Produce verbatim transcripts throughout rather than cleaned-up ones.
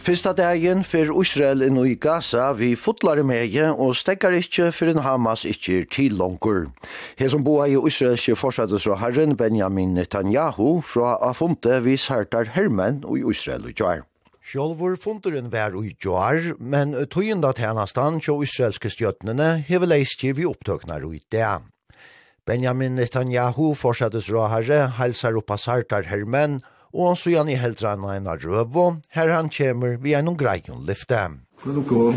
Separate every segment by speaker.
Speaker 1: Fyrsta dagen for Israel inn i Gaza vi fotlare meie og stekkar ikkje for en Hamas ikkje er til longur. Her som boa i israelske forsvarsherren Benjamin Netanyahu fra Afonte vi sartar hermen og i Israel og jar. Sjolvor funderen vær og jar, men tøyenda tjenastan til israelske stjøtnene hever leiskje vi opptøknar og i det. Benjamin Netanyahu forsvarsherre halsar oppa sartar hermen og så gjerne i heldranna en av røvo, her han kommer via noen greion lyfte.
Speaker 2: קודם כל,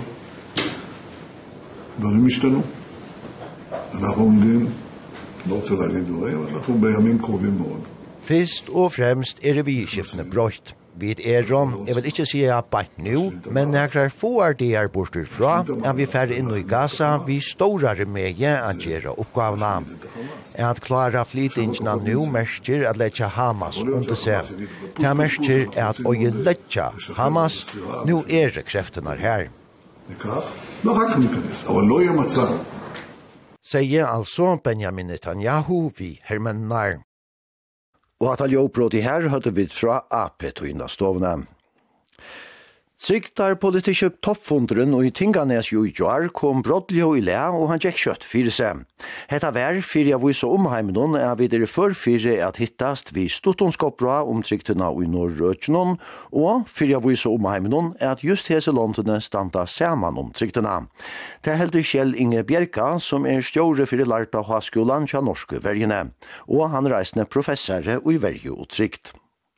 Speaker 2: דברים השתנו. אנחנו עומדים, לא רוצה להגיד דברים, אבל אנחנו בימים קרובים מאוד.
Speaker 1: Fyrst og fremst er vi skiftende brøtt. Vi er om, jeg vil ikke si at bare nå, men nekrar få er det er bortur fra, at vi færre inn i Gaza, vi stårare med at gjøre oppgavene. At klara flytingene nå merker at letja Hamas under seg. Det merker at å letja Hamas, nå er kreftene her.
Speaker 2: לא רק ניכנס, אבל לא יהיה מצב.
Speaker 1: Sier altså Benjamin Netanyahu vi hermennar. Og at aljobrot i her hadde vi fra A P tøyna stovna. Siktar politiske toppfunderen og i Tinganes jo i jar kom brodljo i le og han gikk kjøtt fyrir seg. Hetta vær fyrir jeg vise omheimenon er videre for fyrir at hittast vi stuttonskopra om tryktena i Norrøtjenon og fyrir jeg vise omheimenon er at just hese landene standa saman om tryktena. Det er heldig Kjell Inge Bjerka som er stjåre fyrir Larta Haskolan kja norske vergene, og han reisende professore og i verge og trykt.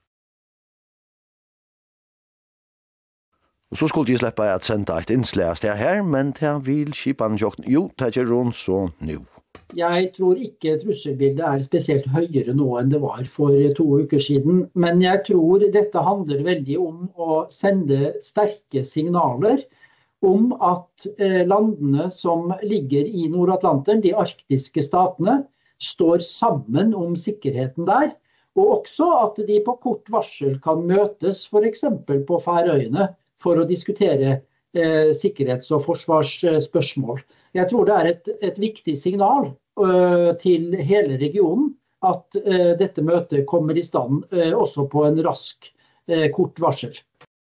Speaker 1: Og så skulle de slippe at sende et innslag sted her, men det vil skipan sjokken. Jo, det er rundt så nå.
Speaker 3: Jeg tror ikke trusselbildet er spesielt høyere nå enn det var for to uker siden, men jeg tror dette handler veldig om å sende sterke signaler om at eh, landene som ligger i Nord-Atlanteren, de arktiske statene, står sammen om sikkerheten der, og også at de på kort varsel kan møtes for eksempel på Færøyene, for å diskutere eh, sikkerhets- og forsvarsspørsmål. Jeg tror det er et, et viktig signal eh, til hele regionen at eh, dette møtet kommer i stand eh, også på en rask, eh, kort varsel.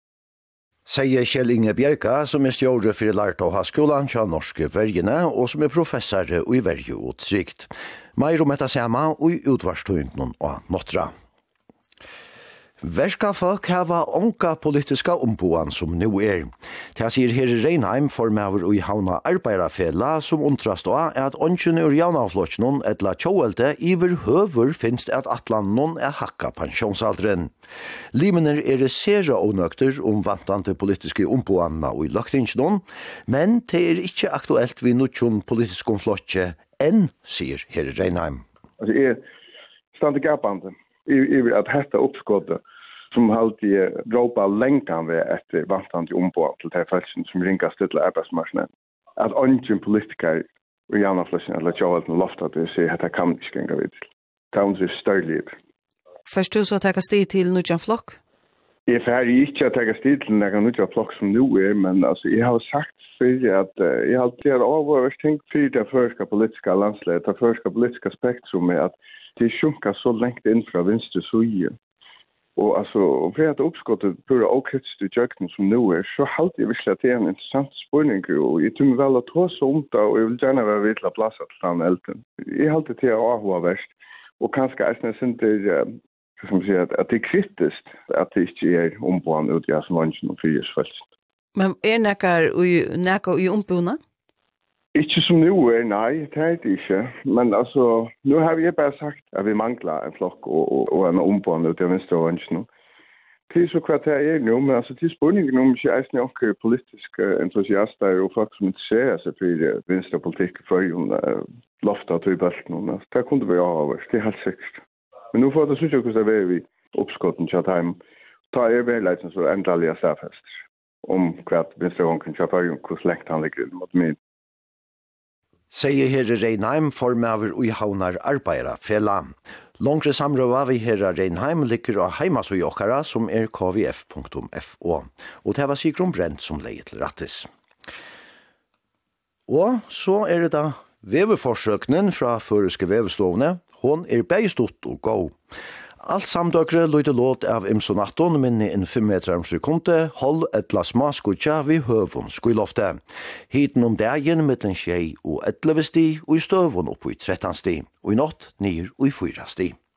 Speaker 1: Sier Kjell Inge Bjerka, som er stjåre for Larta Haskolan kja norske vergene, og som er professor i verge og trygt. Meir om etta sama og i utvarstøynden og Notra. Verska folk hava onka politiska omboan som nu er. Det sier her Reinheim formaver i havna arbeidafela som undrast av at ongen ur jaunaflotjnon etla tjåelte iver høver finst at atlannon er hakka pensjonsalderen. Limener er sera onøkter om vantante politiske omboanna og i løktingsnon, men det er ikkje aktuelt vi nutjon politisk omflotje enn, sier her Reinheim.
Speaker 4: Altså, jeg stand i gapande. Iver at hetta oppskottet som alltid råpa lengan ved etter vantande ombå til de felsen som ringast til arbeidsmarsjonen. At ingen politiker og janafløsjen eller tjåvalden lofta til å si at det kan ikke genga vid til. Det er undre større liv.
Speaker 5: Først du så teka sti til Nudjan Flokk?
Speaker 4: Jeg er ikke å teka sti til Nudjan Flokk som nu er, men altså, jeg har sagt fyrir at uh, jeg har alltid overvært tenkt fyrir det første politiske landsledet, det første politiske spektrumet, at det sjunker så lengt inn fra venstre suje. Og altså, for at oppskottet pura åkretst i jøkken som nå er, så halte jeg virkelig at det er en interessant spørning, og jeg tror vel at det er så ondt, og jeg vil gjerne være vidt til plass til den elten. Jeg halte det er avhva verst, og kanskje jeg synes det er, som sier, at det er kritisk at det ikke er ombående ut i som vansjen og frihetsfølelsen.
Speaker 5: Men er nekker i ombående?
Speaker 4: Ikke som nu er, nei, det er det ikke. Men altså, nu har jeg bare sagt at vi mangler en flokk og, og, og en ombående ut i venstre og vansjen. Det er så hva det er nå, men altså, til spørningen om ikke eisen er politiske entusiaster og folk som interesserer seg for venstre politikk før jo lofta til bølten. Det kunne vi ha over, det er helt sikkert. Men nu får det synes jeg hvordan det er vi oppskotten til at han tar er velleisen så endelig er stafest om hva venstre og vansjen før jo hvordan lengt han ligger mot min.
Speaker 1: Sier herre Reinheim formaver og i havnar arbeidere fela. Longre samrøva vi herre Reinheim ligger av heimas og jokkara som er k v f punktum f o. Og det var Sigrun Brent som leie til rattis. Og så er det da veveforsøknen fra føreske vevestovene. Hon er beistort og god. Alt samdøkre løyde låt av imsonatton minne en fem meter om sekunde, hold et la smaskutja vi høvun skuilofte. Hiten om dagen mittlen tjei og elleve sti, og i støvun opp i trettan sti, og i natt nir og i fyra sti.